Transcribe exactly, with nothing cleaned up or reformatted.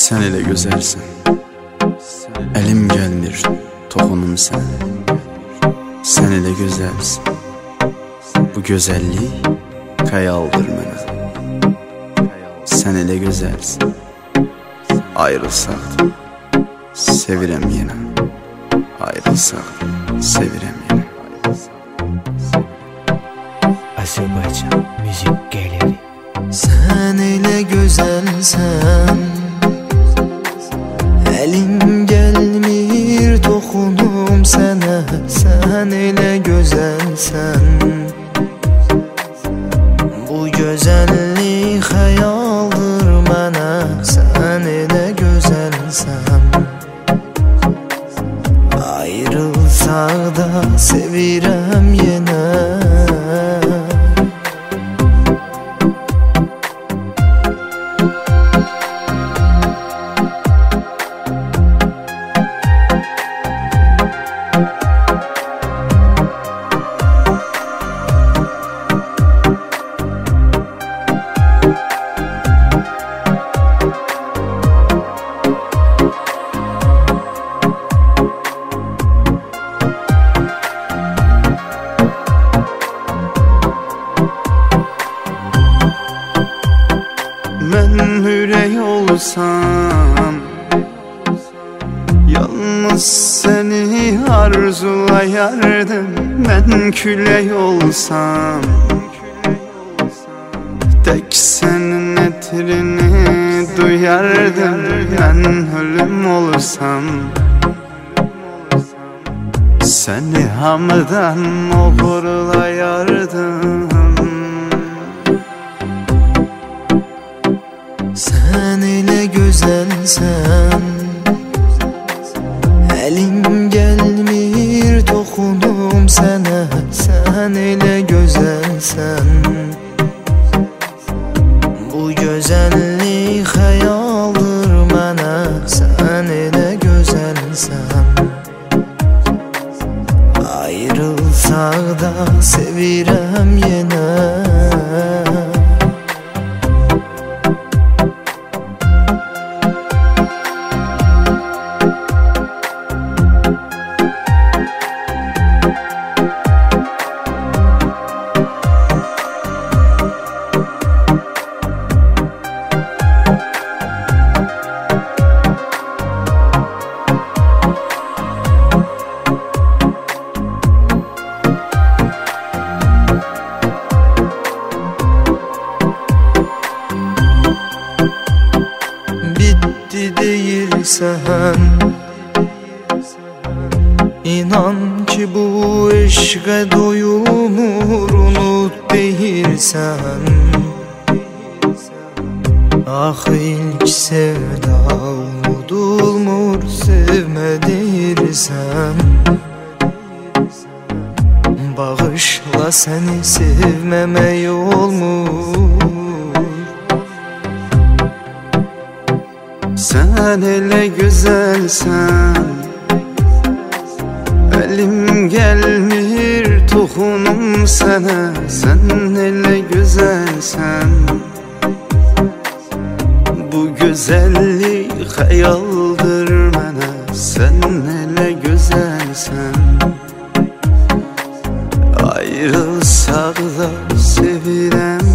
Sen elə gözəlsən, əlim gəlmir, toxunum sənə. Sen elə gözəlsən, bu gözəllik xəyaldır mənə. Sen elə gözəlsən, ayrılsaq da sevirəm yenə. Ayrılsaq da sevirəm yenə. Azərbaycan müzik gələri. Sen elə gözəlsən, əlim gəlmir, toxunum sənə. Sen elə gözəlsən, bu gözəllik xəyaldır mənə. Sen elə gözəlsən, ayrılsaq da sevirəm yenə. Mən ürək olsam, yalnız səni arzulayardım. Mən külək olsam, tək sənin ətrini duyardım. Mən ölüm olsam, səni hamıdan oğurlayardım. Sen elə gözəlsən, əlim gəlmir, toxunum sənə. Sen elə gözəlsən, bu gözəllik xəyaldır mənə. Sen elə gözəlsən, ayrılsaq da sevirəm yenə. Bitti deyirsən, İnan ki bu eşqə doyulmur, unut deyirsən. Ah ilk sevda unudulmur, sevmə deyirsən. Bağışla səni sevməmək olmur. Sen elə gözəlsən, əlim gəlmir, toxunum sənə. Sen elə gözəlsən, bu gözəllik xəyaldır mənə. Sen elə gözəlsən, ayrılsaq da sevirəm